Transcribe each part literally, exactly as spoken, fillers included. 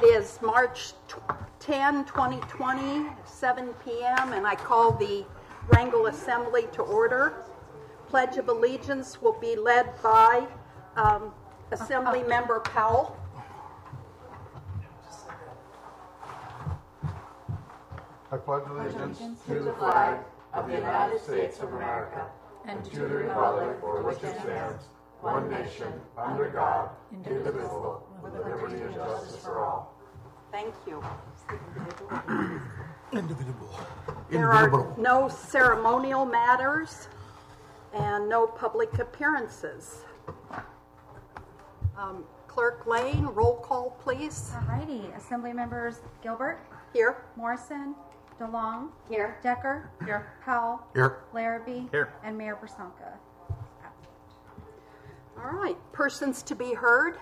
It is March tenth, twenty twenty, seven p.m., and I call the Wrangell Assembly to order. Pledge of Allegiance will be led by um, Assembly Member Powell. I pledge allegiance to the flag of the United States of America and to the republic for which it stands, one nation, under God, indivisible, with liberty and justice for all. Thank you. Individual. There are no ceremonial matters and no public appearances. Um, Clerk Lane, roll call, please. All righty. Assembly members Gilbert, Here. Morrison, DeLong, Here. Decker, Here. Powell, Here. Larrabee, Here. and Mayor Bersanka. All right. Persons to be heard.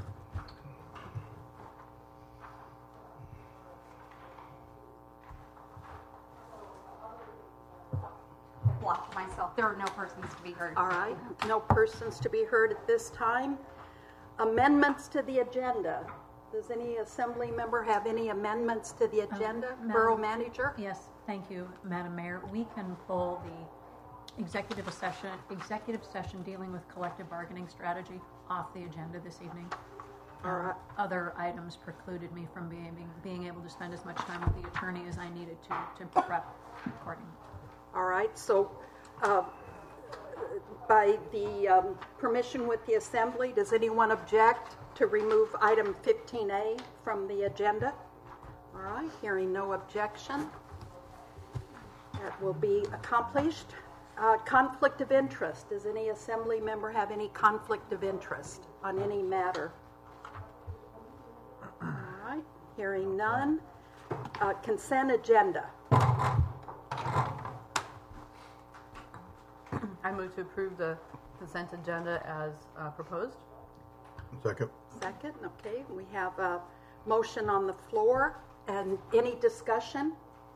Blocked myself. There are no persons to be heard. All right. No persons to be heard at this time. Amendments to the agenda. Does any assembly member have any amendments to the agenda? Madam- Borough Manager? Yes, thank you, Madam Mayor. We can pull the executive session, executive session dealing with collective bargaining strategy off the agenda this evening. All right. Uh, Other items precluded me from being, being able to spend as much time with the attorney as I needed to, to prep accordingly. All right. So, uh, by the um, permission with the assembly, does anyone object to remove item fifteen A from the agenda? All right. Hearing no objection, that will be accomplished. Uh, conflict of interest. Does any assembly member have any conflict of interest on any matter? All right. Hearing none. Uh, consent agenda. I move to approve the consent agenda as uh, proposed. Second. Second, okay. We have a motion on the floor. And any discussion?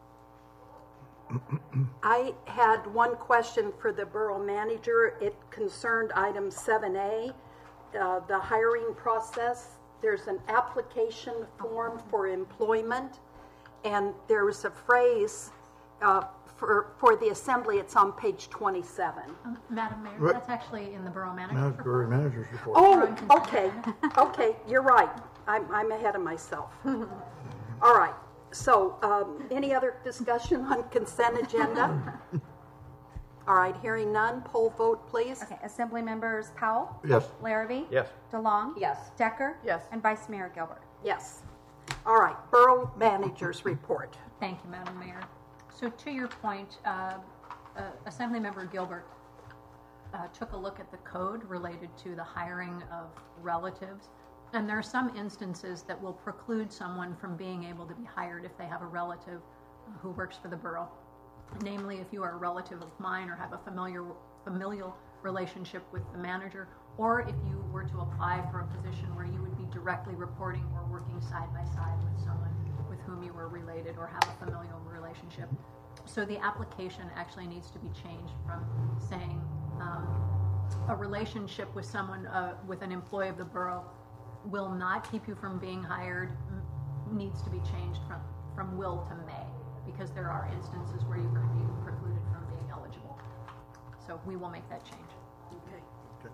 I had one question for the borough manager. It concerned item seven A, uh, the hiring process. There's an application form for employment, and there was a phrase uh, for for the assembly. It's on page twenty-seven. Um, Madam Mayor, What? that's actually in the borough manager's Manager, report. manager's report. Oh, okay, okay, you're right. I'm, I'm ahead of myself. All right, so um, any other discussion on consent agenda? All right, hearing none, poll vote, please. Okay. Assembly members Powell, Yes. Larrabee, Yes. DeLong, Yes. Decker, Yes. and Vice Mayor Gilbert. Yes. All right, borough manager's report. Thank you, Madam Mayor. So to your point, uh, uh, Assemblymember Gilbert uh, took a look at the code related to the hiring of relatives, and there are some instances that will preclude someone from being able to be hired if they have a relative who works for the borough. Namely, if you are a relative of mine or have a familiar, familial relationship with the manager, or if you were to apply for a position where you would be directly reporting or working side by side with someone with whom you were related or have a familial relationship. So the application actually needs to be changed from saying um, a relationship with someone, uh, with an employee of the borough will not keep you from being hired, m- needs to be changed from, from will to may, because there are instances where you could be precluded from being eligible. So we will make that change. Okay.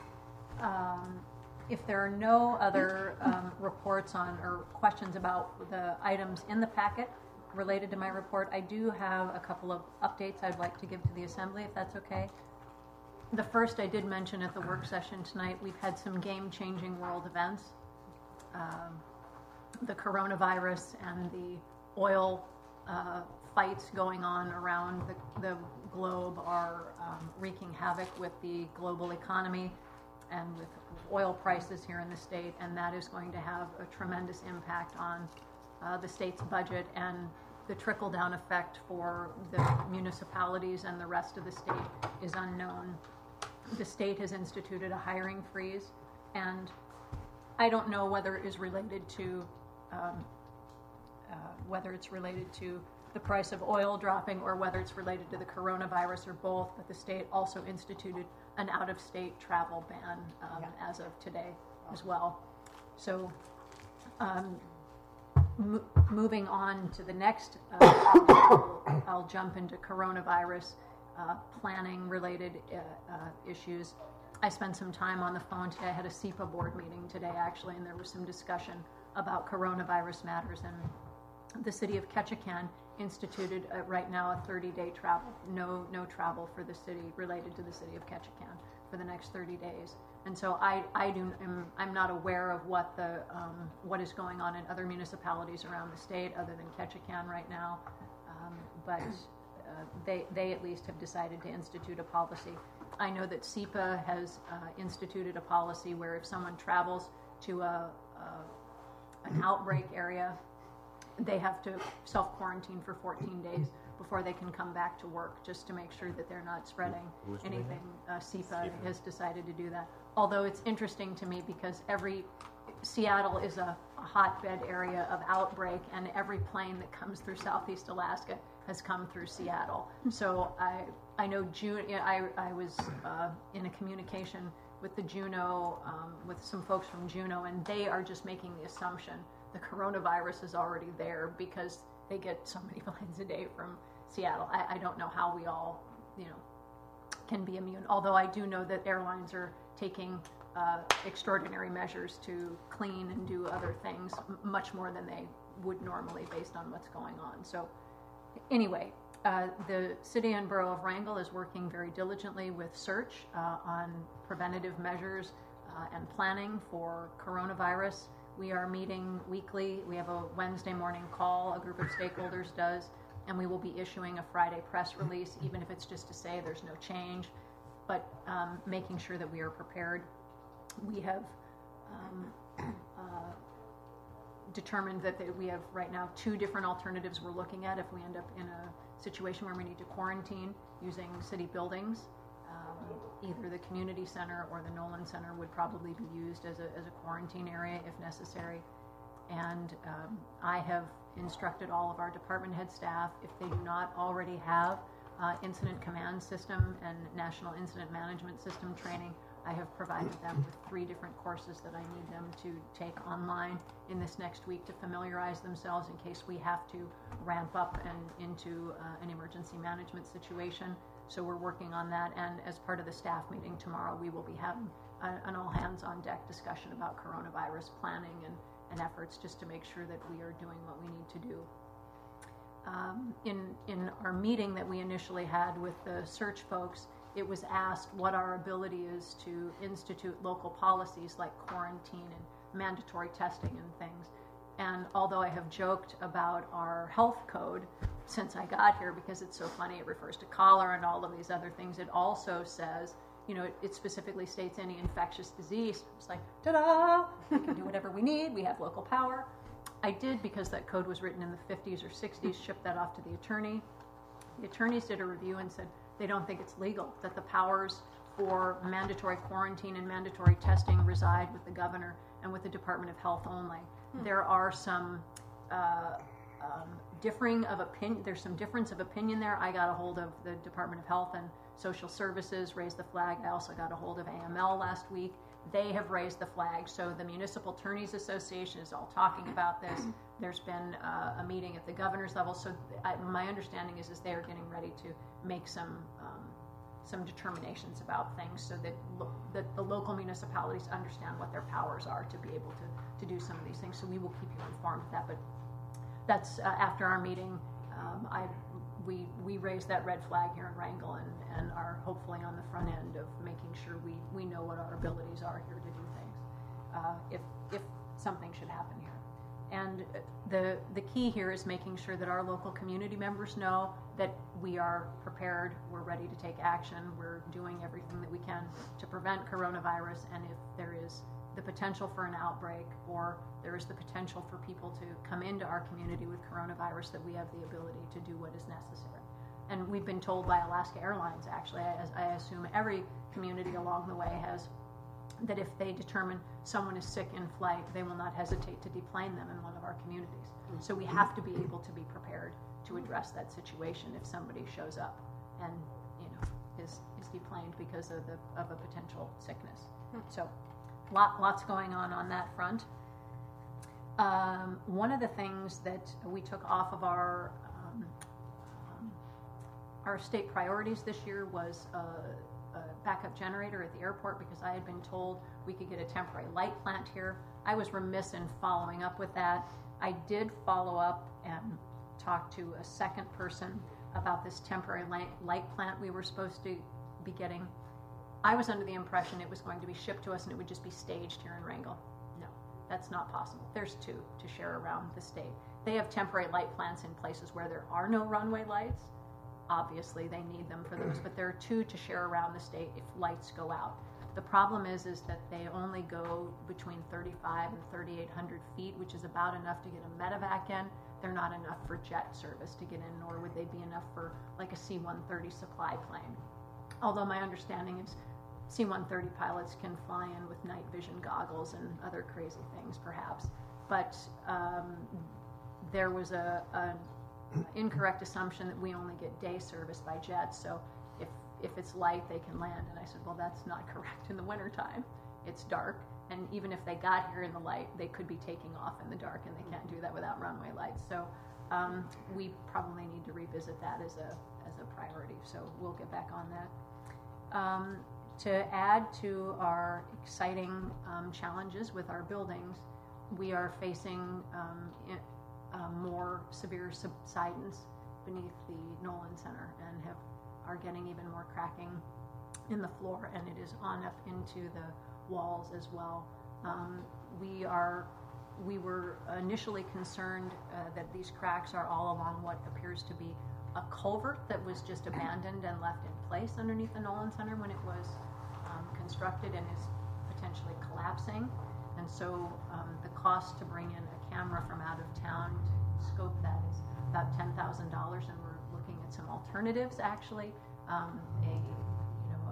Um, if there are no other um, reports on or questions about the items in the packet related to my report, I do have a couple of updates I'd like to give to the Assembly, if that's okay. The first I did mention at the work session tonight, we've had some game-changing world events. Um, the coronavirus and the oil uh, fights going on around the, the globe are um, wreaking havoc with the global economy and with oil prices here in the state, and that is going to have a tremendous impact on uh, the state's budget, and the trickle-down effect for the municipalities and the rest of the state is unknown. The state has instituted a hiring freeze, and I don't know whether it is related to um, uh, whether it's related to the price of oil dropping or whether it's related to the coronavirus or both, but the state also instituted an out-of-state travel ban um, yeah. as of today as well. So um, mo- moving on to the next, uh, I'll, I'll jump into coronavirus uh, planning related uh, uh, issues. I spent some time on the phone today. I had a S E P A board meeting today, actually, and there was some discussion about coronavirus matters. And the city of Ketchikan instituted uh, right now a thirty-day travel, no no travel for the city related to the city of Ketchikan for the next thirty days. And so I, I do am, I'm not aware of what the um, what is going on in other municipalities around the state other than Ketchikan right now, um, but uh, they they at least have decided to institute a policy. I know that S E P A has uh, instituted a policy where if someone travels to a, a an outbreak area, they have to self-quarantine for fourteen days before they can come back to work, just to make sure that they're not spreading Who's doing anything. Uh, S E P A S E P A. has decided to do that. Although it's interesting to me because every Seattle is a, a hotbed area of outbreak, and every plane that comes through Southeast Alaska has come through Seattle. So I I know June. I I was uh, in a communication with the Juneau um, with some folks from Juneau, and they are just making the assumption the coronavirus is already there because they get so many planes a day from Seattle. I, I don't know how we all, you know, can be immune. Although I do know that airlines are taking uh, extraordinary measures to clean and do other things, m- much more than they would normally based on what's going on. So anyway, uh, the City and Borough of Wrangell is working very diligently with Search uh, on preventative measures uh, and planning for coronavirus. We are meeting weekly. We have a Wednesday morning call, a group of stakeholders does, and we will be issuing a Friday press release, even if it's just to say there's no change, but um, making sure that we are prepared. We have um, uh, determined that they, we have right now two different alternatives we're looking at if we end up in a situation where we need to quarantine using city buildings. Um, either the community center or the Nolan Center would probably be used as a, as a quarantine area if necessary. And um, I have instructed all of our department head staff, if they do not already have uh, incident command system and national incident management system training, I have provided them with three different courses that I need them to take online in this next week to familiarize themselves in case we have to ramp up and into uh, an emergency management situation. So we're working on that, and as part of the staff meeting tomorrow, we will be having a, an all-hands-on-deck discussion about coronavirus planning and, and efforts just to make sure that we are doing what we need to do. Um, in, in our meeting that we initially had with the Search folks, it was asked what our ability is to institute local policies like quarantine and mandatory testing and things. And although I have joked about our health code since I got here, because it's so funny, it refers to cholera and all of these other things, it also says, you know, it, it specifically states any infectious disease. It's like, ta-da, we can do whatever we need, we have local power. I did, because that code was written in the fifties or sixties, ship that off to the attorney. The attorneys did a review and said they don't think it's legal, that the powers for mandatory quarantine and mandatory testing reside with the governor and with the Department of Health only. Hmm. There are some uh, um, differing of opinion, there's some difference of opinion there. I got a hold of the Department of Health and Social Services, raised the flag. I also got a hold of A M L last week. They have raised the flag. So the Municipal Attorneys Association is all talking about this. There's been uh, a meeting at the governor's level. So I, my understanding is, is they are getting ready to make some um, some determinations about things so that, lo- that the local municipalities understand what their powers are to be able to, to do some of these things. So we will keep you informed of that. But that's uh, after our meeting. Um, I we we raised that red flag here in Wrangell and, and are hopefully on the front end of making sure we, we know what our abilities are here to do things uh, if if something should happen here. And the the key here is making sure that our local community members know that we are prepared, we're ready to take action, we're doing everything that we can to prevent coronavirus, and if there is the potential for an outbreak or there is the potential for people to come into our community with coronavirus, that we have the ability to do what is necessary. And we've been told by Alaska Airlines, actually, as I assume every community along the way has, that if they determine someone is sick in flight, they will not hesitate to deplane them in one of our communities. So we have to be able to be prepared to address that situation if somebody shows up and, you know, is, is deplaned because of the of a potential sickness. So lot, lots going on on that front. Um, one of the things that we took off of our um, um, our state priorities this year was a, a backup generator at the airport, because I had been told we could get a temporary light plant here. I was remiss in following up with that. I did follow up and talk to a second person about this temporary light, light plant we were supposed to be getting. I was under the impression it was going to be shipped to us and it would just be staged here in Wrangell. No, that's not possible. There's two to share around the state. They have temporary light plants in places where there are no runway lights. Obviously, they need them for those, but there are two to share around the state if lights go out. The problem is, is that they only go between thirty-five and thirty-eight hundred feet, which is about enough to get a medevac in. They're not enough for jet service to get in, nor would they be enough for like a C one thirty supply plane. Although my understanding is C one thirty pilots can fly in with night vision goggles and other crazy things, perhaps. But um, there was a, a incorrect assumption that we only get day service by jets. So if if it's light, they can land. And I said, well, that's not correct in the wintertime. It's dark. And even if they got here in the light, they could be taking off in the dark, and they can't do that without runway lights. So um, we probably need to revisit that as a as a priority. So we'll get back on that. Um, to add to our exciting um, challenges with our buildings, we are facing um, in, uh, more severe subsidence beneath the Nolan Center, and have are getting even more cracking in the floor, and it is on up into the walls as well. Um, we are, we were initially concerned uh, that these cracks are all along what appears to be a culvert that was just abandoned and left in place underneath the Nolan Center when it was um, constructed, and is potentially collapsing. And so um, the cost to bring in a camera from out of town to scope that is about ten thousand dollars, and we're looking at some alternatives actually. Um, a you know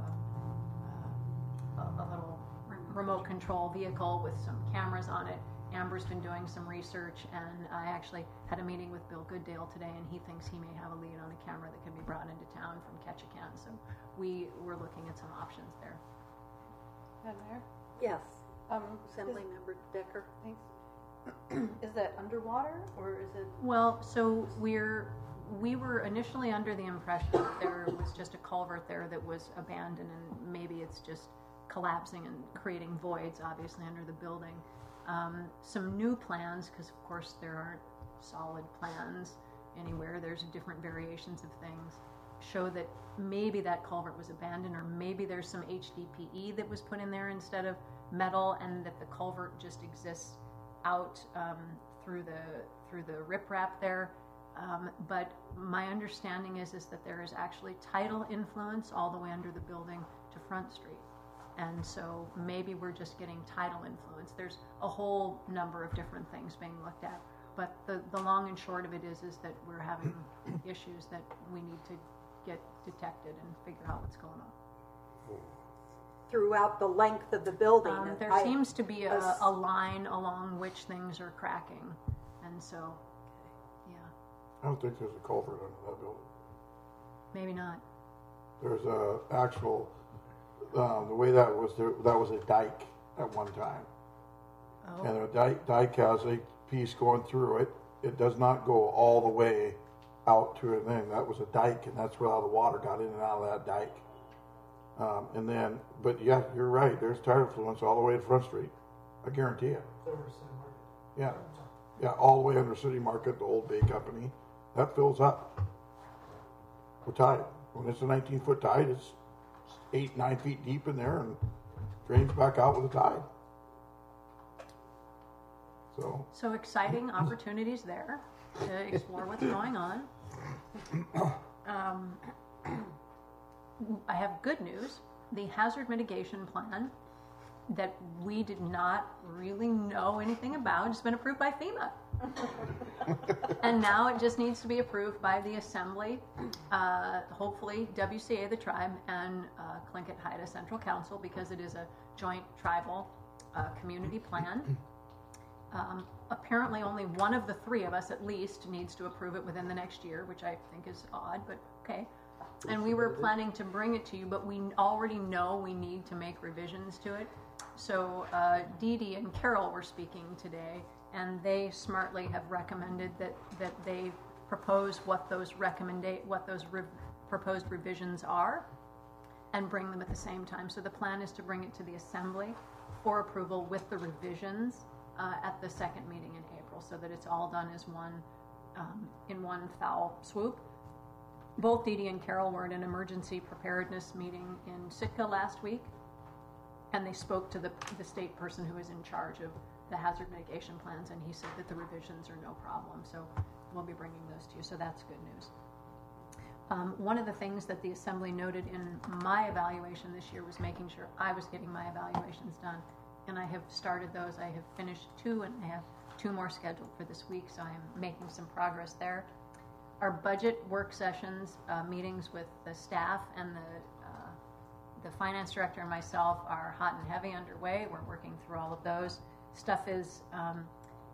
a, a, a little remote control vehicle with some cameras on it. Amber's been doing some research, and I actually had a meeting with Bill Gooddale today, and he thinks he may have a lead on a camera that can be brought into town from Ketchikan. So we were looking at some options there. Madam Mayor? Yes. Um, Assembly is, Member Decker. thanks. Is that underwater, or is it? Well, so we're we were initially under the impression that there was just a culvert there that was abandoned, and maybe it's just collapsing and creating voids, obviously, under the building. Um, some new plans, because of course there aren't solid plans anywhere, there's different variations of things, show that maybe that culvert was abandoned, or maybe there's some H D P E that was put in there instead of metal, and that the culvert just exists out um, through the through the riprap there. Um, but my understanding is is that there is actually tidal influence all the way under the building to Front Street. And so maybe we're just getting tidal influence. There's a whole number of different things being looked at. But the, the long and short of it is is that we're having issues that we need to get detected and figure out what's going on. Throughout the length of the building. Um, there I, seems to be a, a line along which things are cracking. And so, yeah, I don't think there's a culvert under that building. maybe not. There's a actual, um, the way that was, there, that was a dike at one time. Oh. And the dike, dike has a piece going through it. It does not go all the way out to a thing. That was a dike, and that's where all the water got in and out of that dike. Um, and then, but yeah, you're right. There's tidal influence all the way to Front Street. I guarantee it. Yeah, yeah, all the way under City Market, the old Bay Company, that fills up with tide. When it's a nineteen foot tide, it's eight, nine feet deep in there and drains back out with the tide. So, So exciting opportunities there to explore what's going on. Um, I have good news. The hazard mitigation plan that we did not really know anything about has been approved by FEMA. And now it just needs to be approved by the Assembly, uh, hopefully W C A, the tribe, and uh, Tlingit Haida Central Council, because it is a joint tribal uh, community plan. Um, apparently only one of the three of us at least needs to approve it within the next year, which I think is odd, but okay. And we were planning to bring it to you, but we already know we need to make revisions to it. So uh, Dee Dee and Carol were speaking today, and they smartly have recommended that, that they propose what those recommenda- what those re- proposed revisions are and bring them at the same time. So the plan is to bring it to the Assembly for approval with the revisions uh, at the second meeting in April, so that it's all done as one, um, in one foul swoop. Both Dee Dee and Carol were at an emergency preparedness meeting in Sitka last week, and they spoke to the, the state person who is in charge of the hazard mitigation plans, and he said that the revisions are no problem. So we'll be bringing those to you, so that's good news. Um, one of the things that the Assembly noted in my evaluation this year was making sure I was getting my evaluations done, and I have started those. I have finished two, and I have two more scheduled for this week, so I am making some progress there. Our budget work sessions, uh, meetings with the staff and the uh, the finance director and myself are hot and heavy underway. We're working through all of those. Stuff is um,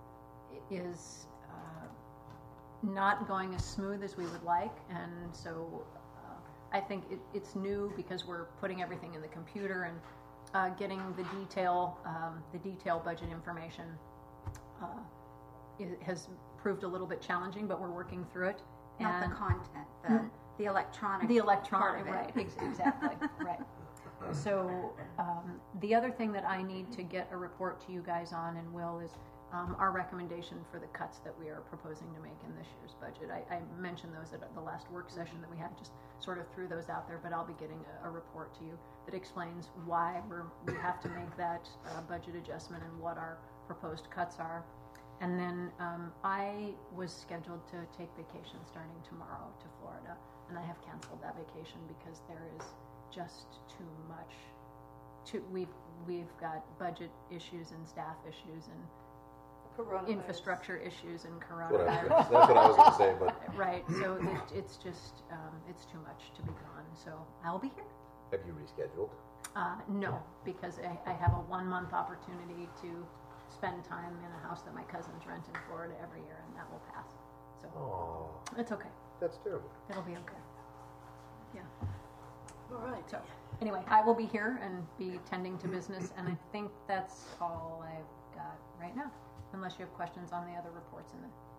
is uh, not going as smooth as we would like, and so uh, I think it, it's new because we're putting everything in the computer and uh, getting the detail um, the detail budget information uh, it has proved a little bit challenging, but we're working through it. Not And the content, the, Mm. the electronic the electronic, part of right, it. ex- exactly, right. So um, the other thing that I need to get a report to you guys on, and will, is um, our recommendation for the cuts that we are proposing to make in this year's budget. I, I mentioned those at the last work session that we had, just sort of threw those out there, but I'll be getting a, a report to you that explains why we're, we have to make that uh, budget adjustment and what our proposed cuts are. And then um, I was scheduled to take vacation starting tomorrow to Florida, and I have canceled that vacation because there is just too much. Too, we've we've got budget issues and staff issues and infrastructure issues and What I- coronavirus. That's what I was going to say, but Right, so it, it's just um, it's too much to be gone. So I'll be here. have you rescheduled? Uh, no, because I, I have a one month opportunity to spend time in a house that my cousins rent in Florida every year, and that will pass. So Oh, it's okay. that's terrible. It'll be okay. Yeah. All right. So anyway, I will be here and be tending to business, and I think that's all I've got right now, unless you have questions on the other reports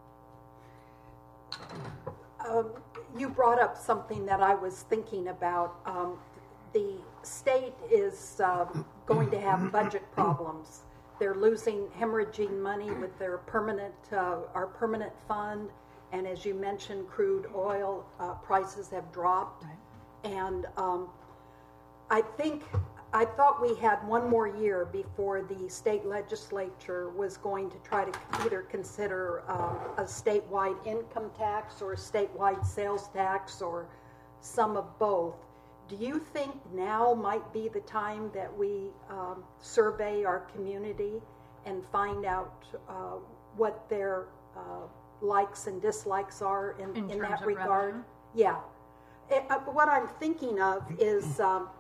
in the. Um, you brought up something that I was thinking about. Um, the state is um, going to have budget problems. They're losing, hemorrhaging money with their permanent, uh, our permanent fund, and as you mentioned, crude oil uh, prices have dropped. Right. And um, I think, I thought we had one more year before the state legislature was going to try to either consider um, a statewide income tax or a statewide sales tax or some of both. Do you think now might be the time that we um, survey our community and find out uh, what their uh, likes and dislikes are in, In in terms that of regard? revenue? Yeah. It, uh, what I'm thinking of is um,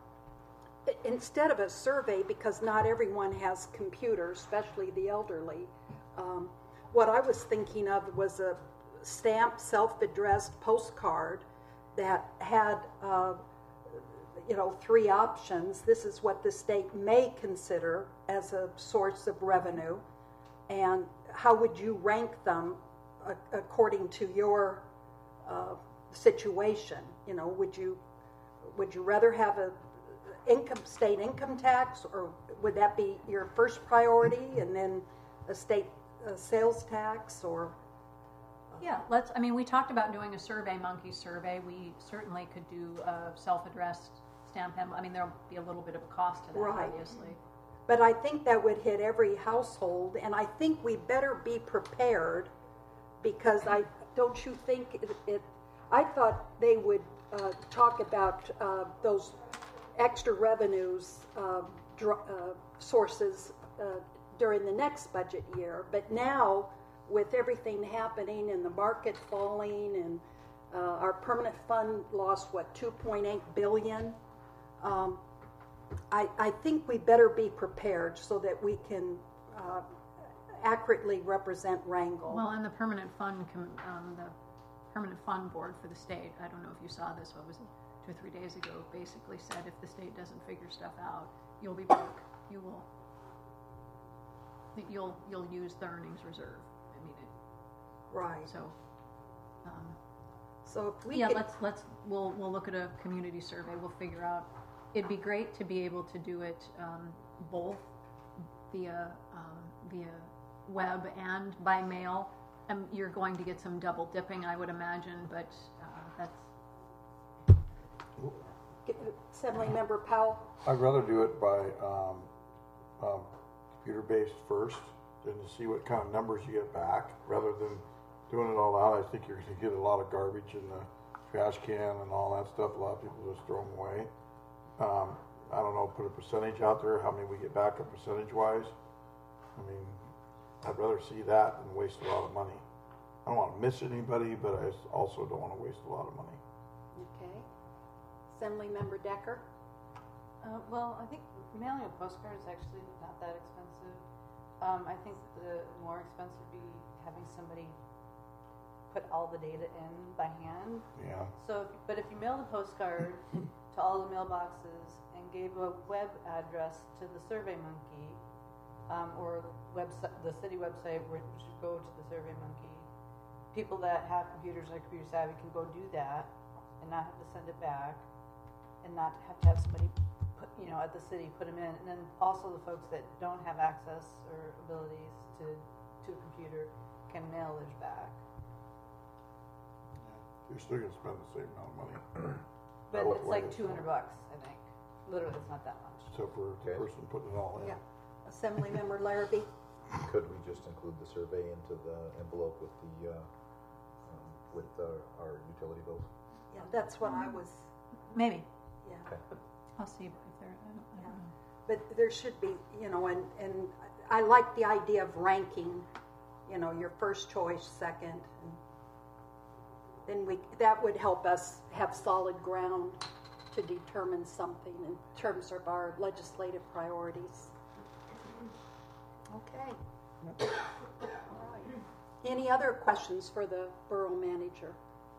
i- instead of a survey, because not everyone has computers, especially the elderly, um, what I was thinking of was a stamped, self-addressed postcard that had uh, you know, three options. This is what the state may consider as a source of revenue, and how would you rank them uh, according to your uh, situation? You know, would you would you rather have a income state income tax, or would that be your first priority, and then a state uh, sales tax, or? Yeah, let's. I mean, we talked about doing a Survey Monkey survey. We certainly could do a self-addressed stamp envelope. I mean, there'll be a little bit of a cost to that, Right. obviously. But I think that would hit every household, and I think we better be prepared, because I don't you think it, it I thought they would uh, talk about uh, those extra revenues uh, dr- uh, sources uh, during the next budget year, but now with everything happening and the market falling and uh, our permanent fund lost what two point eight billion. Um, I, I think we better be prepared so that we can uh, accurately represent Wrangell. Well, and the permanent fund, com- um, the permanent fund board for the state, I don't know if you saw this, what was it, two or three days ago, basically said if the state doesn't figure stuff out, you'll be broke. You will. think you'll, you'll use the earnings reserve. I mean, it, Right. so, um, So if we yeah, could, let's, let's, we'll, we'll look at a community survey, we'll figure out. It'd be great to be able to do it, um, both via, um, via web and by mail. Um, you're going to get some double dipping, I would imagine, but, uh, that's, Assemblymember Powell? I'd rather do it by um, um, computer-based first, and to see what kind of numbers you get back, rather than doing it all out. I think you're going to get a lot of garbage in the trash can and all that stuff. A lot of people just throw them away. Um, I don't know, put a percentage out there, how many we get back up percentage-wise. I mean, I'd rather see that than waste a lot of money. I don't want to miss anybody, but I also don't want to waste a lot of money. Okay. Assemblymember Decker? Uh, well, I think mailing a postcard is actually not that expensive. Um, I think the more expensive would be having somebody put all the data in by hand. Yeah. So, if, but if you mailed a postcard to all the mailboxes and gave a web address to the SurveyMonkey, um, or website, the city website, which should go to the SurveyMonkey, people that have computers and are computer savvy can go do that and not have to send it back, and not have to have somebody put, you know, at the city put them in. And then also the folks that don't have access or abilities to to a computer can mail theirs back. You're still going to spend the same amount of money. But What- it's what like is two hundred bucks, I think. Literally, it's not that much. So for the Okay. person putting it all in. Yeah. Assemblymember Larrabee? Could we just include the survey into the envelope with the, uh, um, with our, our utility bills? Yeah, that's what I was, maybe, yeah. Okay. I'll see if there, I don't, I don't know. But there should be, you know, and, and I like the idea of ranking, you know, your first choice, second. And then we, that would help us have solid ground to determine something in terms of our legislative priorities. Okay. All right. Any other questions for the borough manager?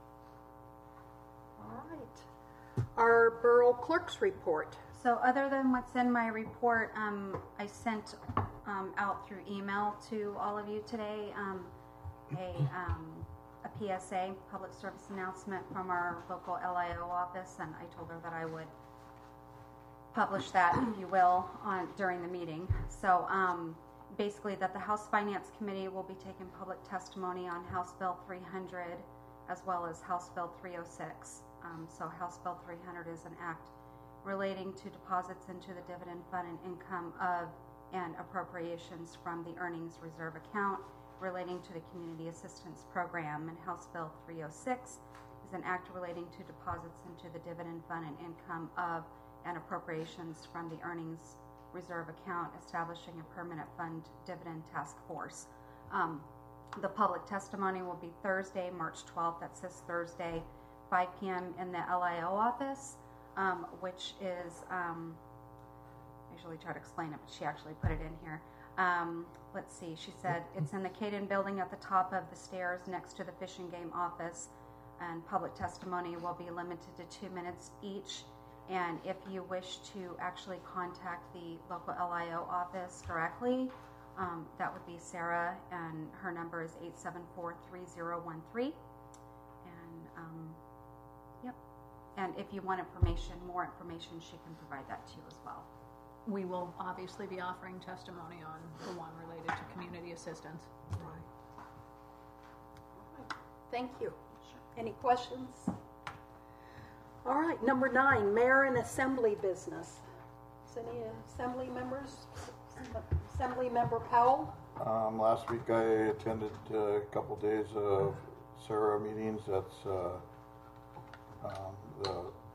All right. Our borough clerk's report. So other than what's in my report, um, I sent um, out through email to all of you today um, a, um, a P S A, public service announcement from our local L I O office, and I told her that I would publish that, if you will, on during the meeting. So um, basically that the House Finance Committee will be taking public testimony on House Bill three hundred as well as House Bill three oh six. Um, so House Bill three hundred is an act relating to deposits into the dividend fund and income of and appropriations from the earnings reserve account relating to the community assistance program. And House Bill three oh six is an act relating to deposits into the dividend fund and income of and appropriations from the earnings reserve account, establishing a permanent fund dividend task force. Um, the public testimony will be Thursday, March twelfth, that's this Thursday, five p.m. in the L I O office, um, which is, um, I usually try to explain it, but she actually put it in here. Um, let's see, she said it's in the Caden building at the top of the stairs next to the Fish and Game office, and public testimony will be limited to two minutes each. And if you wish to actually contact the local L I O office directly, um, that would be Sarah, and her number is eight seven four, three zero one three. And, um, yep. And if you want information, more information, she can provide that to you as well. We will obviously be offering testimony on the one related to community assistance. Right. Thank you. Any questions? All right, number nine, mayor and assembly business. Is any assembly members? Assembly member Powell? Um, last week I attended uh, a couple days of Sarah meetings. That's uh, um, the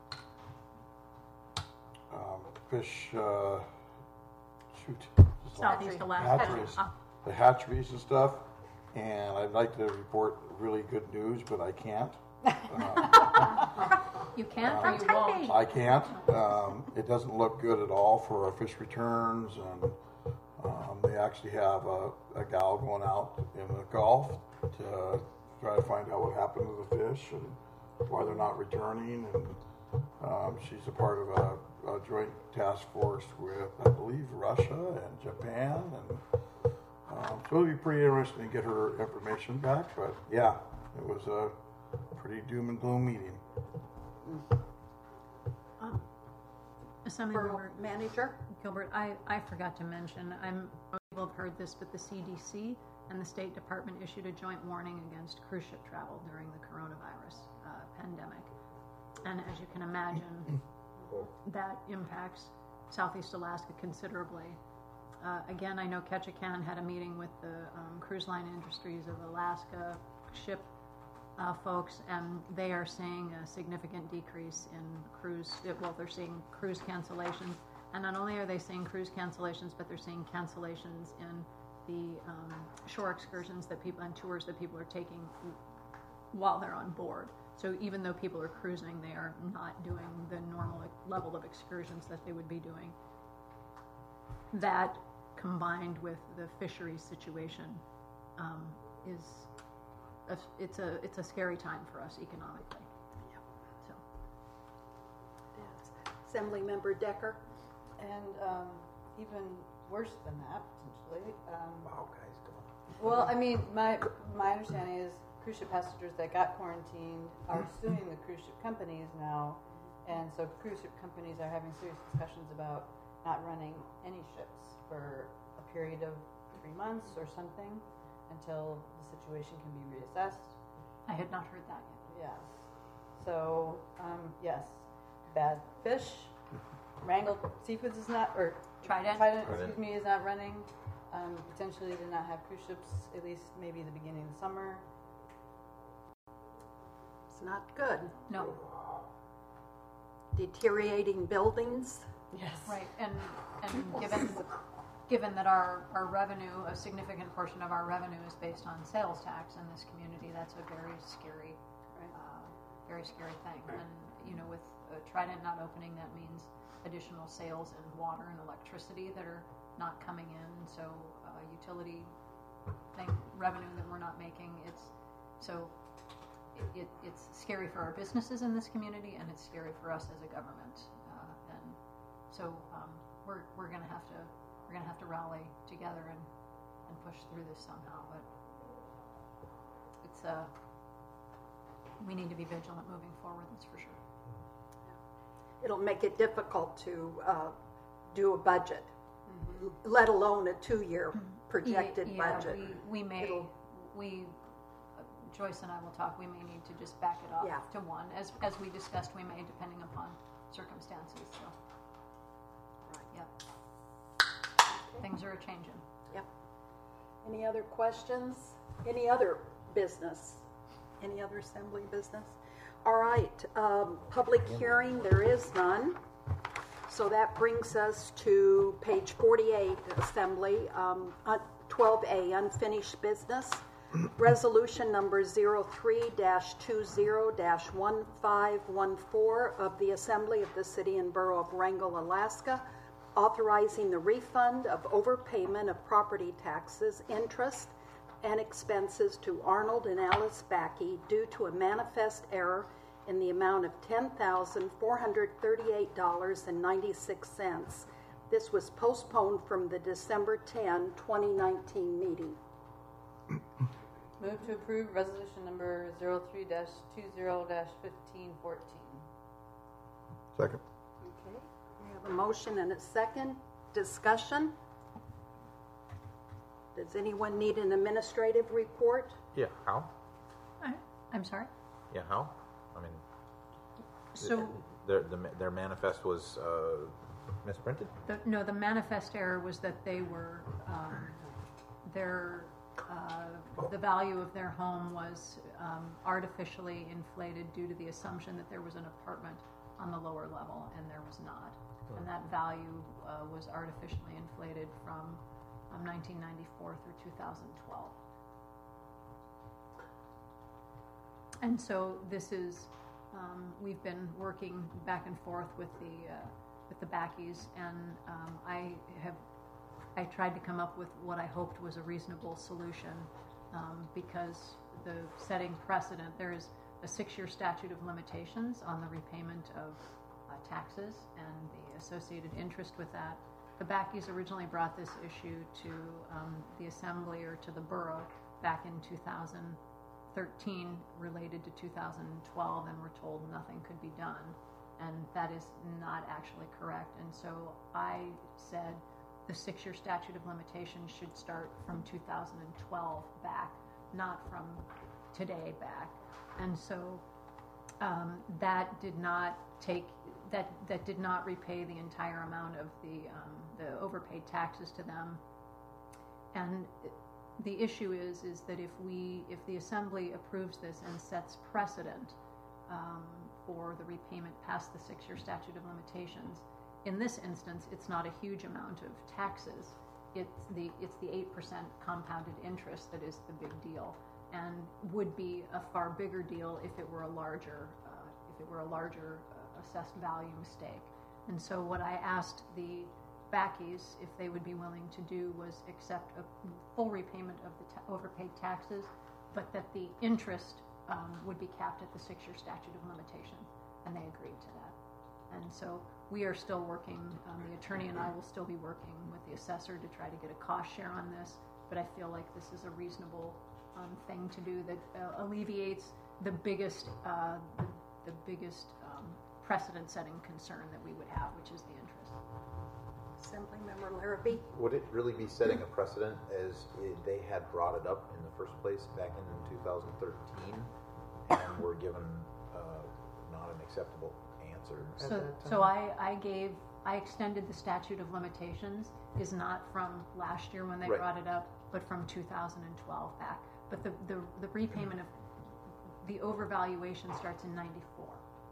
um, fish, uh, shoot. Southeast Alaska. Hatcheries, Ah, the hatcheries and stuff. And I'd like to report really good news, but I can't. Uh, You can't or I'm you typing. won't? I can't. Um, it doesn't look good at all for our fish returns, and um, they actually have a, a gal going out in the Gulf to try to find out what happened to the fish and why they're not returning. And um, she's a part of a, a joint task force with, I believe, Russia and Japan and Um, so it'll be pretty interesting to get her information back. But yeah, it was a pretty doom and gloom meeting. Um, Assembly Borough Member Manager? Gilbert, I, I forgot to mention, I'm, people have heard this, but the C D C and the State Department issued a joint warning against cruise ship travel during the coronavirus uh, pandemic. And as you can imagine, that impacts Southeast Alaska considerably. Uh, again, I know Ketchikan had a meeting with the um, Cruise Line Industries of Alaska ship uh, folks, and they are seeing a significant decrease in cruise, well, they're seeing cruise cancellations. And not only are they seeing cruise cancellations, but they're seeing cancellations in the um, shore excursions that people and tours that people are taking while they're on board. So even though people are cruising, they are not doing the normal level of excursions that they would be doing. That, combined with the fisheries situation, um, is a, it's a it's a scary time for us economically. Yep. So. Yes. Assemblymember Decker? And um, even worse than that, potentially. Um, Wow, guys, come on. well, I mean, my my understanding is cruise ship passengers that got quarantined are suing the cruise ship companies now, and so cruise ship companies are having serious discussions about not running any ships for a period of three months or something until the situation can be reassessed. I had not heard that yet. Yes. So, um, yes, bad fish. Wrangle Seafoods is not, or Trident. Trident, Trident. excuse me, is not running. Um, potentially did not have cruise ships, at least maybe the beginning of the summer. It's not good. No. Deteriorating buildings? Yes. Right, and and given given that our, our revenue, a significant portion of our revenue is based on sales tax in this community, that's a very scary, uh, very scary thing. And you know, with uh, Trident not opening, that means additional sales in water and electricity that are not coming in. So uh, utility thing revenue that we're not making. It's so it, it, it's scary for our businesses in this community, and it's scary for us as a government. Uh, and so um, we're we're gonna have to we're gonna have to rally together and, and push through this somehow. But it's uh we need to be vigilant moving forward. That's for sure. It'll make it difficult to uh, do a budget, let alone a two-year projected yeah, budget. We, we may, It'll- we, uh, Joyce and I will talk, we may need to just back it off Yeah. to one. As, as we discussed, we may, depending upon circumstances, so. Yep. Things are a-changing. Yep. Any other questions? Any other business? Any other assembly business? All right, um, public hearing, there is none. So that brings us to page forty-eight, Assembly, um, uh, twelve A, unfinished business. Resolution number zero three two zero one five one four of the Assembly of the City and Borough of Wrangell, Alaska, authorizing the refund of overpayment of property taxes, interest, and expenses to Arnold and Alice Backey due to a manifest error in the amount of ten thousand four hundred thirty-eight dollars and ninety-six cents. This was postponed from the December tenth, twenty nineteen meeting. Move to approve resolution number zero three two zero fifteen fourteen. Second. Okay, we have a motion and a second. Discussion? Does anyone need an administrative report? Yeah, how? I, I'm sorry? Yeah, how? I mean, So, their, the, their manifest was uh, misprinted? the, no, the manifest error was that they were, um, their, uh, the value of their home was um, artificially inflated due to the assumption that there was an apartment on the lower level, and there was not. And that value uh, was artificially inflated from um, nineteen ninety-four through two thousand twelve. And so this is, um, we've been working back and forth with the uh, with the Backies, and um, I have I tried to come up with what I hoped was a reasonable solution, um, because the setting precedent, there is a six-year statute of limitations on the repayment of uh, taxes and the associated interest with that. the Backies originally brought this issue to um, the Assembly or to the borough back in two thousand thirteen related to two thousand twelve and were told nothing could be done. And that is not actually correct. And so I said the six-year statute of limitations should start from two thousand twelve back, not from today back. And so um, that did not take, that, that did not repay the entire amount of the, um, the overpaid taxes to them. And the issue is, is that if we, if the Assembly approves this and sets precedent um, for the repayment past the six-year statute of limitations, in this instance, it's not a huge amount of taxes. It's the, it's the eight percent compounded interest that is the big deal, and would be a far bigger deal if it were a larger, uh, if it were a larger uh, assessed value mistake. And so what I asked the Backies if they would be willing to do was accept a full repayment of the ta- overpaid taxes, but that the interest um, would be capped at the six-year statute of limitation, and they agreed to that. And so we are still working, um, the attorney and I will still be working with the assessor to try to get a cost share on this, but I feel like this is a reasonable um, thing to do that uh, alleviates the biggest, uh, the, the biggest um, precedent-setting concern that we would have, which is the interest. Assemblymember Larrabee? Would it really be setting a precedent as it, they had brought it up in the first place back in two thousand thirteen and were given uh, not an acceptable answer? at So, that time? so I, I gave, I extended the statute of limitations is not from last year when they Right. brought it up, but from two thousand twelve back. But the, the, the repayment of, the overvaluation starts in ninety-four.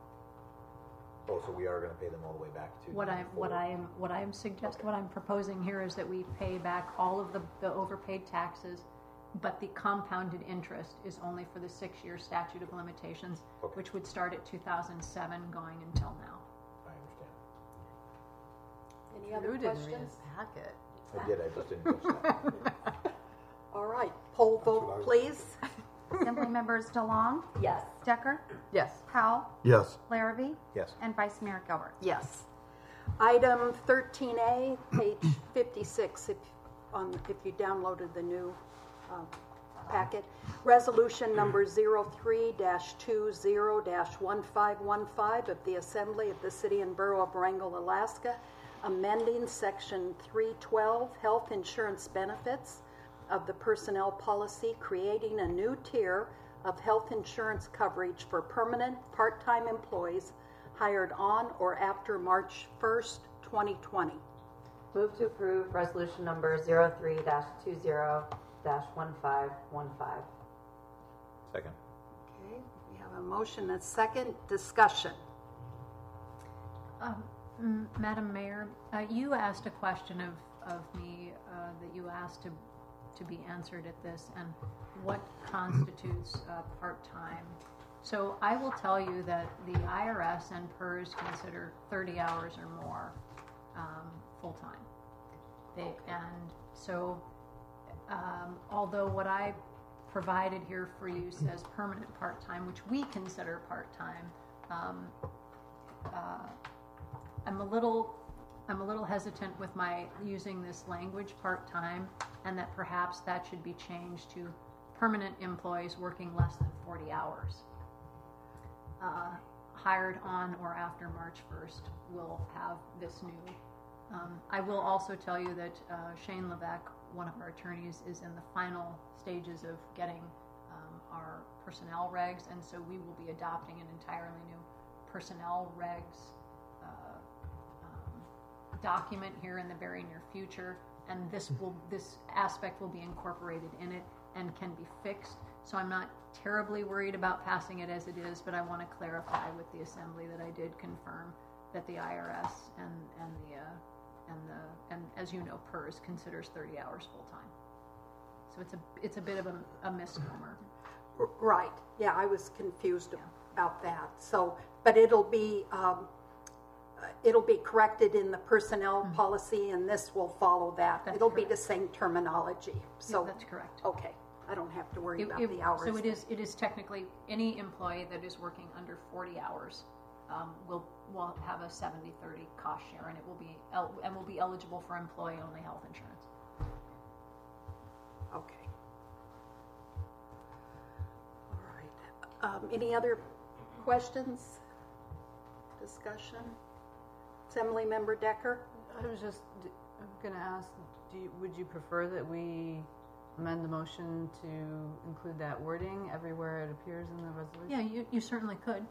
Oh, so we are going to pay them all the way back to What I'm, what ninety-four. I am, what I am suggest, what I'm proposing here is that we pay back all of the, the overpaid taxes, but the compounded interest is only for the six-year statute of limitations, Okay. which would start at two thousand seven going until now. I understand. Any other Who didn't read questions? his packet? I did, I just didn't catch that. All right, poll vote, please. Assembly members DeLong, Yes. Decker, Yes. Powell, Yes. Larrabee, Yes. and Vice Mayor Gilbert. Yes. Item thirteen A, page fifty-six, if, on, if you downloaded the new uh, packet. Resolution number zero three dash two zero dash one five one five of the Assembly of the City and Borough of Wrangell, Alaska, amending Section three twelve Health Insurance Benefits of the Personnel Policy, creating a new tier of health insurance coverage for permanent part-time employees hired on or after March first, twenty twenty. Move to approve resolution number zero three dash two zero dash one five one five. Second. Okay, we have a motion and a second. Discussion. Um, m- Madam Mayor, uh, you asked a question of, of me uh, that you asked to, to be answered at this, and what constitutes uh, part-time. So I will tell you that the I R S and P E R S consider thirty hours or more um, full-time. They, and so um, although what I provided here for you says permanent part-time, which we consider part-time, um, uh, I'm a little, I'm a little hesitant with my using this language part-time, and that perhaps that should be changed to permanent employees working less than forty hours. Uh, hired on or after March first will have this new. Um, I will also tell you that uh, Shane Levesque, one of our attorneys, is in the final stages of getting um, our personnel regs, and so we will be adopting an entirely new personnel regs uh, um, document here in the very near future, and this will this aspect will be incorporated in it and can be fixed. So I'm not terribly worried about passing it as it is, but I want to clarify with the Assembly that I did confirm that the I R S and and the uh, and the and as you know, P E R S considers thirty hours full time. So it's a it's a bit of a, a misnomer. Right, yeah, I was confused about that. So, but it'll be, um, uh, it'll be corrected in the personnel policy, and this will follow that. That's It'll be correct. the same terminology, so. Yeah, that's correct. Okay, I don't have to worry It- about it- the hours. So it is it is technically any employee that is working under forty hours um, we'll, we'll have a seventy thirty cost share, and it will be, el- and will be eligible for employee-only health insurance. Okay. All right. Um, any other questions, discussion? Assembly Member Decker? I was just going to ask, do you, would you prefer that we amend the motion to include that wording everywhere it appears in the resolution? Yeah, you, you certainly could.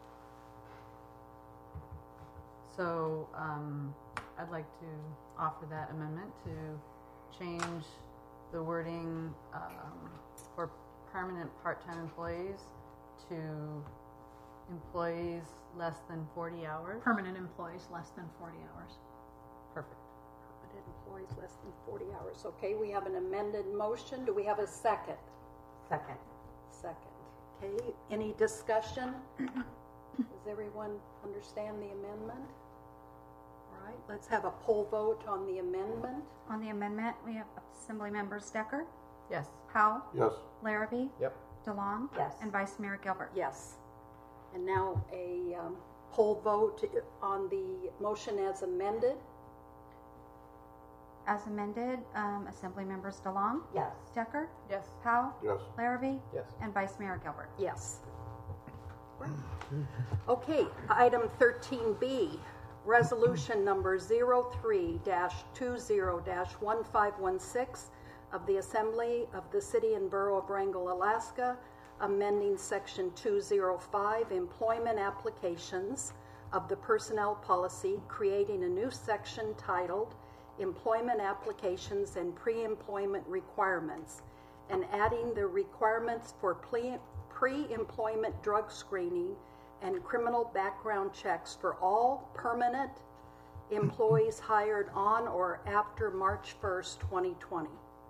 So um, I'd like to offer that amendment to change the wording um, for permanent part-time employees to employees less than forty hours. Permanent employees less than forty hours. Perfect. Permanent employees less than forty hours. Okay, we have an amended motion. Do we have a second? Second. Second. Okay, any discussion? Does everyone understand the amendment? All right, let's have a poll vote on the amendment. On the amendment, we have Assembly Members Decker, Yes. Powell, Yes. Larrabee, Yep. DeLong, Yes. and Vice Mayor Gilbert. Yes. And now a um, poll vote on the motion as amended. As amended, um, Assembly Members DeLong, Yes. Decker, Yes. Powell, Yes. Larrabee, Yes. and Vice Mayor Gilbert. Yes. Okay, item thirteen B, resolution number zero three dash two zero dash one five one six of the Assembly of the City and Borough of Wrangell, Alaska, amending section two oh five, employment applications of the personnel policy, creating a new section titled Employment Applications and Pre-Employment Requirements, and adding the requirements for ple- pre-employment drug screening and criminal background checks for all permanent employees hired on or after March first, twenty twenty.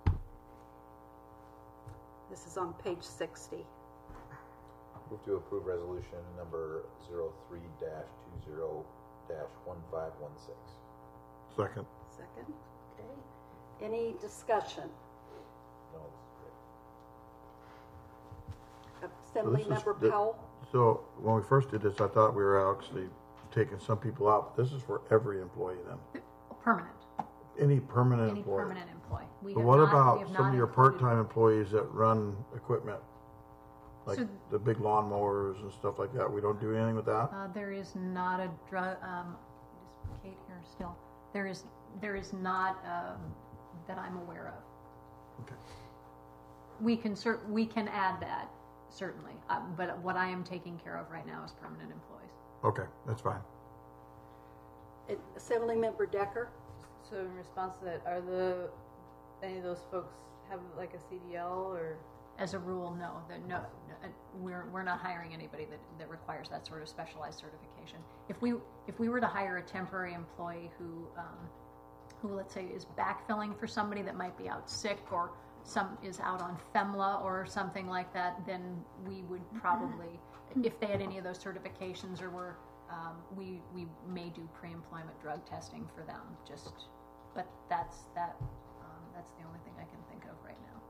This is on page sixty. Move to approve resolution number zero three dash two zero dash one five one six. Second. Second, okay. Any discussion? No, this is great. Assembly This is Member the- Powell? So when we first did this, I thought we were actually taking some people out. This is for every employee then. Permanent. Any permanent Any employee. permanent employee. We But have what not- we about have some not of your included- part-time employees that run equipment? Like So- the big lawnmowers and stuff like that. We don't do anything with that? Uh, there is not a drug, um, is Kate here still? There is, there is not, um, that I'm aware of. Okay. We can cer- we can add that, certainly. Uh, but what I am taking care of right now is permanent employees. Okay, that's fine. And Assembly Member Decker? So in response to that, are the any of those folks have like a C D L or? As a rule, no, that no, no, we're we're not hiring anybody that, that requires that sort of specialized certification. If we if we were to hire a temporary employee who um, who let's say is backfilling for somebody that might be out sick or some is out on FEMLA or something like that, then we would probably, if they had any of those certifications or were, um, we we may do pre-employment drug testing for them. Just, but that's that um, that's the only thing I can think of right now.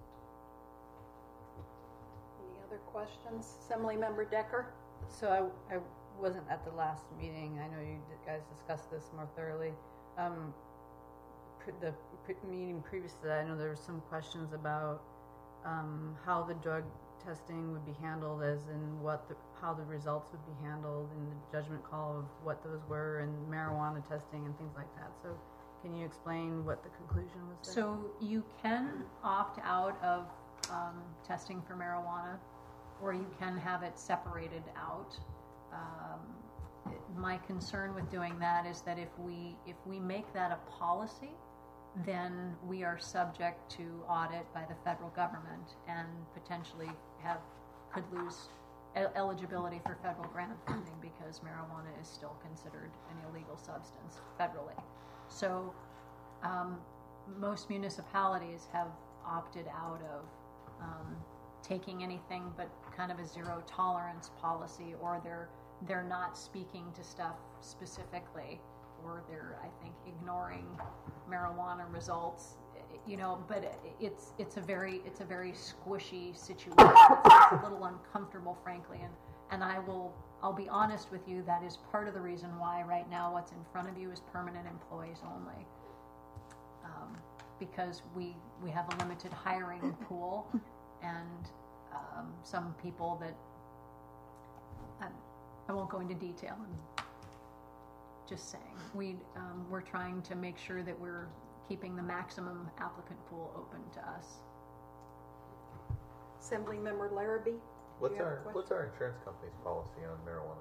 Any other questions? Assembly Member Decker? So I, I wasn't at the last meeting. I know you d- guys discussed this more thoroughly. Um, pre- the pre- meeting previous to that, I know there were some questions about um, how the drug testing would be handled, as in what the, how the results would be handled, and the judgment call of what those were, and marijuana testing and things like that. So can you explain what the conclusion was there? So you can opt out of um, testing for marijuana, or you can have it separated out. Um, it- my concern with doing that is that if we if we make that a policy, then we are subject to audit by the federal government and potentially have could lose el- eligibility for federal grant funding because marijuana is still considered an illegal substance federally. So um, most municipalities have opted out of um, taking anything but kind of a zero tolerance policy, or they're they're not speaking to stuff specifically, or they're, I think, ignoring marijuana results. You know, but it's it's a very it's a very squishy situation. It's, it's a little uncomfortable, frankly, and And I will, I'll be honest with you, that is part of the reason why right now what's in front of you is permanent employees only. Um, because we, we have a limited hiring pool and um, some people that, I, I won't go into detail, I'm just saying. We, um, we're trying to make sure that we're keeping the maximum applicant pool open to us. Assemblymember Larrabee? do What's you have a our, question? what's our insurance company's policy on marijuana?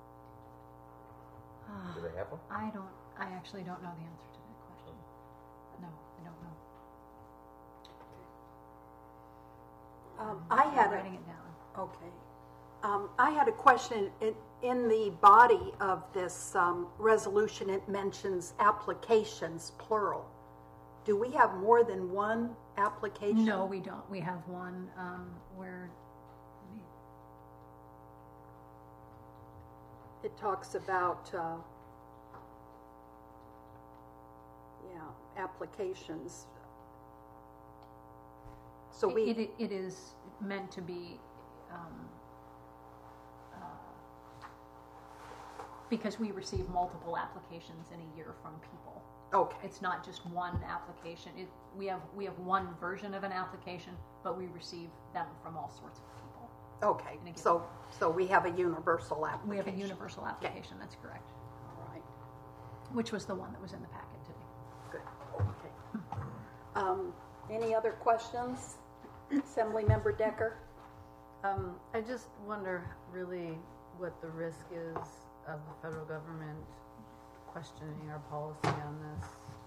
Do they have one? I don't, I actually don't know the answer to that question. No, I don't know. Um, I had I'm a, writing it down. okay. Um, I had a question. In, in the body of this um, resolution, it mentions applications, plural. Do we have more than one application? No, we don't. We have one um, where, let me- It talks about, uh, yeah, applications. So it, we, it, it is meant to be, um, uh, because we receive multiple applications in a year from people. okay, It's not just one application. It, we have we have one version of an application, but we receive them from all sorts of people. okay. in a given So, so we have a universal application. We have a universal application. That's correct. All right, Which was the one that was in the packet today. good, okay. Um, any other questions? Assemblymember Decker? Um, I just wonder really what the risk is of the federal government questioning our policy on this.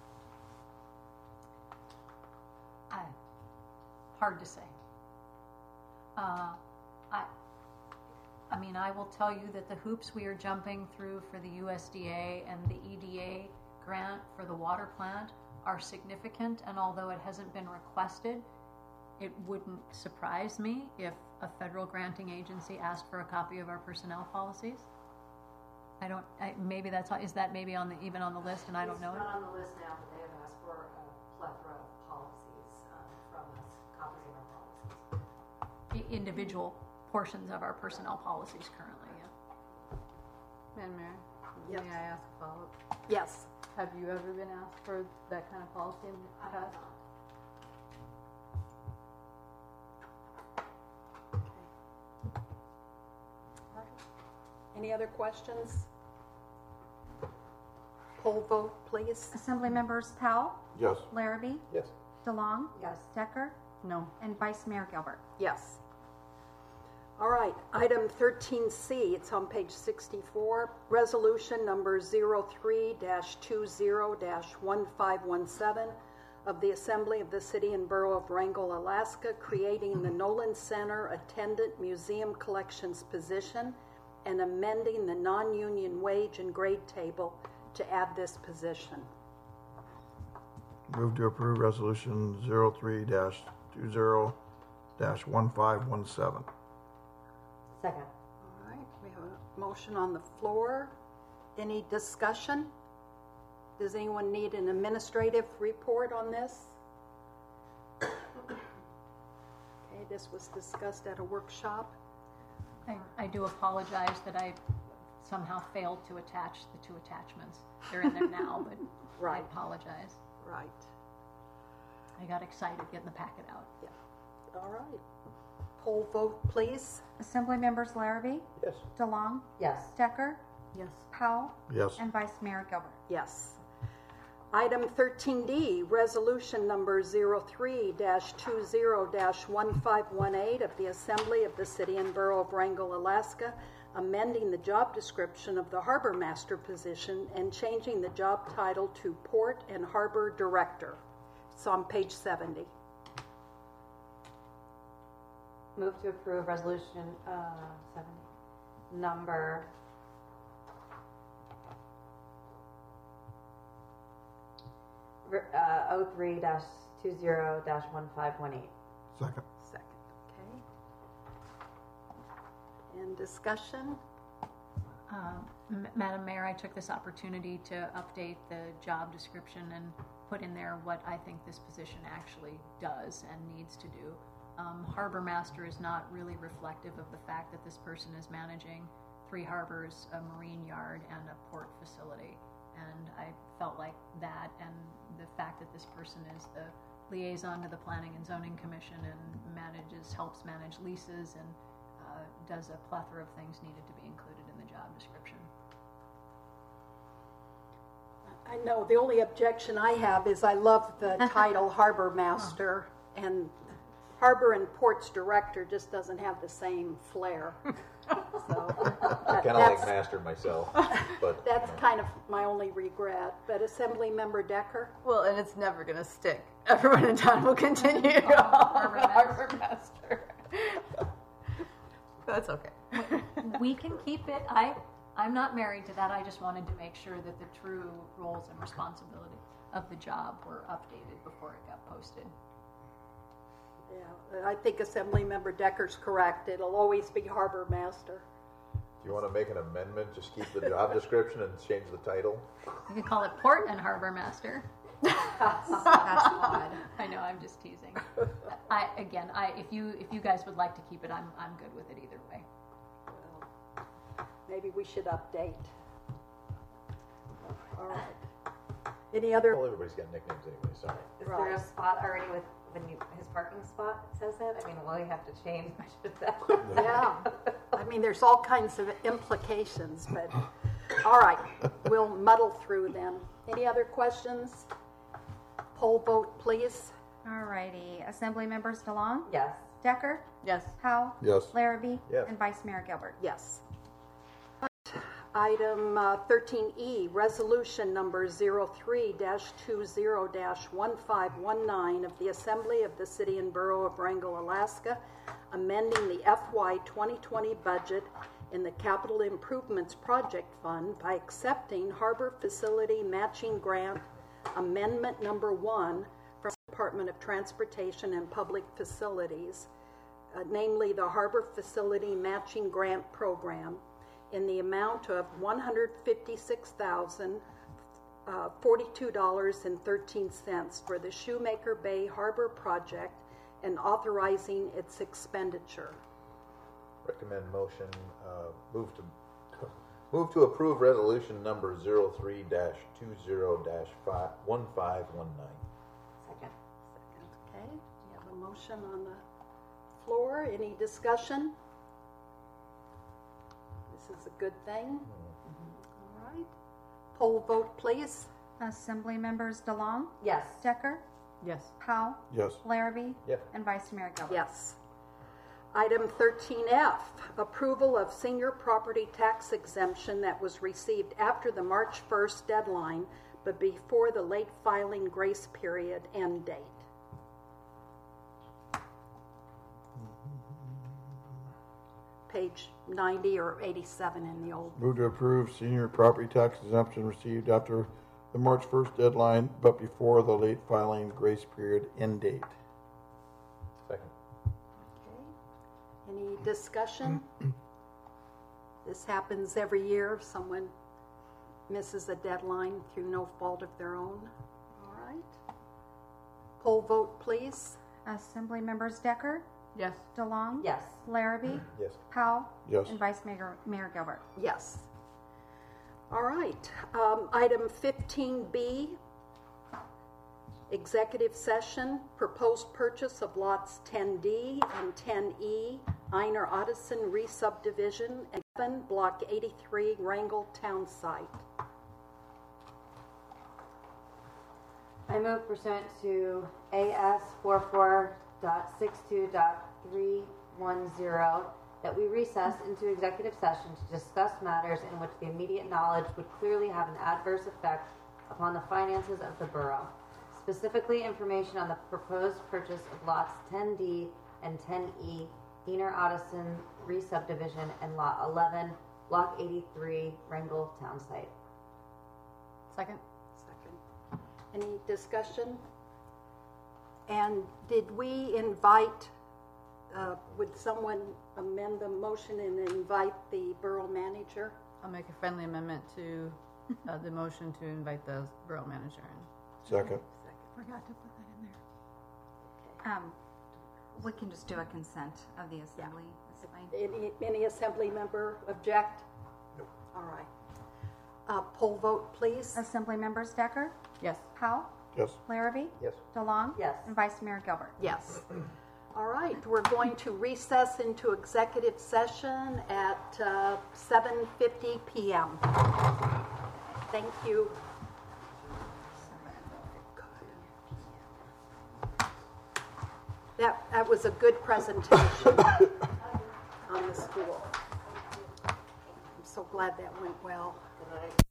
I, hard to say. Uh, I, I mean, I will tell you that the hoops we are jumping through for the U S D A and the E D A grant for the water plant are significant, and although it hasn't been requested, it wouldn't surprise me if a federal granting agency asked for a copy of our personnel policies. I don't, I, maybe that's, is that maybe on the, even on the list and I don't know It's it? not on the list now, but they have asked for a plethora of policies um, from us, copies of our policies. I- individual portions of our personnel policies currently, yeah. Madam Mayor, Yes. may I ask a follow-up? Yes. Have you ever been asked for that kind of policy in the past? Any other questions? Poll vote, please. Assembly members Powell, Yes. Larrabee, Yes. DeLong, Yes. Decker, No. and Vice Mayor Gilbert. Yes. All right, item thirteen C, it's on page sixty-four, resolution number zero three dash two zero dash one five one seven of the Assembly of the City and Borough of Wrangell, Alaska, creating the Nolan Center Attendant Museum Collections position and amending the non-union wage and grade table to add this position. Move to approve resolution zero three dash two zero dash one five one seven. Second. All right, we have a motion on the floor. Any discussion? Does anyone need an administrative report on this? Okay, this was discussed at a workshop. I, I do apologize that I somehow failed to attach the two attachments. They're in there now, but I Right. apologize. Right. I got excited getting the packet out. Yeah. All right. Poll vote, please. Assembly members Larrabee, Yes. DeLong, Yes. Decker, Yes. Powell, Yes. and Vice Mayor Gilbert. Yes. Item thirteen D, resolution number zero three dash two zero dash one five one eight of the Assembly of the City and Borough of Wrangell, Alaska, amending the job description of the harbor master position and changing the job title to Port and Harbor Director. It's on page seventy. Move to approve resolution uh, seventy, number uh, oh three dash two zero dash one five one eight. Second. Second, okay. And discussion? Um, M- Madam Mayor, I took this opportunity to update the job description and put in there what I think this position actually does and needs to do. Um, harbor master is not really reflective of the fact that this person is managing three harbors, a marine yard, and a port facility. And I felt like that, and the fact that this person is the liaison to the Planning and Zoning Commission and manages, helps manage leases, and uh, does a plethora of things needed to be included in the job description. I know, the only objection I have is I love the title Harbor Master, and Harbor and Ports Director just doesn't have the same flair. So that, Kind of like master myself, but that's kind of my only regret. But Assembly Member Decker? Well, and it's never going to stick. Everyone in town will continue to call him the harbor master. That's okay. We can keep it. I, I'm not married to that. I just wanted to make sure that the true roles and responsibility of the job were updated before it got posted. Yeah, I think Assembly Member Decker's correct. It'll always be Harbor Master. if you want to make an amendment, just keep the job description and change the title. You could call it Port and Harbor Master. That's odd. I know, I'm just teasing. I again, I if you if you guys would like to keep it, I'm I'm good with it either way. Well, maybe we should update. All right. Any other? Well, everybody's got nicknames anyway, sorry. Is there a spot already with when you, his parking spot says that? I mean, will he have to change that? Yeah. I mean, there's all kinds of implications, but all right. We'll muddle through then. Any other questions? Poll vote, please. All righty. Assembly members DeLong, Yes. Decker, Yes. Howe, Yes. Larrabee, Yes. and Vice Mayor Gilbert. Yes. Item uh, thirteen E, resolution number zero three dash two zero dash one five one nine of the Assembly of the City and Borough of Wrangell, Alaska, amending the F Y twenty twenty budget in the Capital Improvements Project Fund by accepting Harbor Facility Matching Grant Amendment Number One from the Department of Transportation and Public Facilities, uh, namely the Harbor Facility Matching Grant Program, in the amount of one hundred fifty-six thousand forty-two dollars and thirteen cents for the Shoemaker Bay Harbor Project and authorizing its expenditure. Recommend motion, uh, move to, move to approve resolution number zero three dash two zero dash one five one nine. Second. Okay, you have a motion on the floor. Any discussion? This is a good thing. All right. Poll vote, please. Assembly members DeLong, Yes. Decker, Yes. Howe, Yes. Larrabee, Yes. and Vice Mayor Gilbert. Yes. Item thirteen F, approval of senior property tax exemption that was received after the March first deadline, but before the late filing grace period end date. Page ninety or eighty-seven in the old. Move to approve senior property tax exemption received after the March first deadline, but before the late filing grace period end date. Second. Okay. Any discussion? This happens every year. Someone misses a deadline through no fault of their own. All right. Poll vote, please. Assembly members Decker, Yes. DeLong, Yes. Larrabee, Yes. Howe, Yes. and Vice Mayor, Mayor Gilbert. Yes. All right. Um, item fifteen B, executive session, proposed purchase of lots ten D and ten E, Einer Ottoson re-subdivision, and seven, block eighty-three, Wrangell Town Site. I move pursuant to A S forty-four point sixty-two point three ten that we recess into executive session to discuss matters in which the immediate knowledge would clearly have an adverse effect upon the finances of the borough. Specifically, information on the proposed purchase of lots ten D and ten E, Einer Ottoson re-subdivision, and lot eleven, block eighty-three, Wrangell Town Site. Second. Second. Any discussion? And did we invite, uh, would someone amend the motion and invite the borough manager? I'll make a friendly amendment to uh, the motion to invite the borough manager in. Second. Forgot to put that in there. Um, We can just do a consent of the assembly. That's fine. Any, any assembly member object? No. All right. Uh, Poll vote, please. Assembly members Decker, Yes. Powell, Yes. Larrabee, Yes. DeLong, Yes. and Vice Mayor Gilbert. Yes. All right, we're going to recess into executive session at uh, seven fifty p.m. Thank you. That, that was a good presentation on the school. I'm so glad that went well.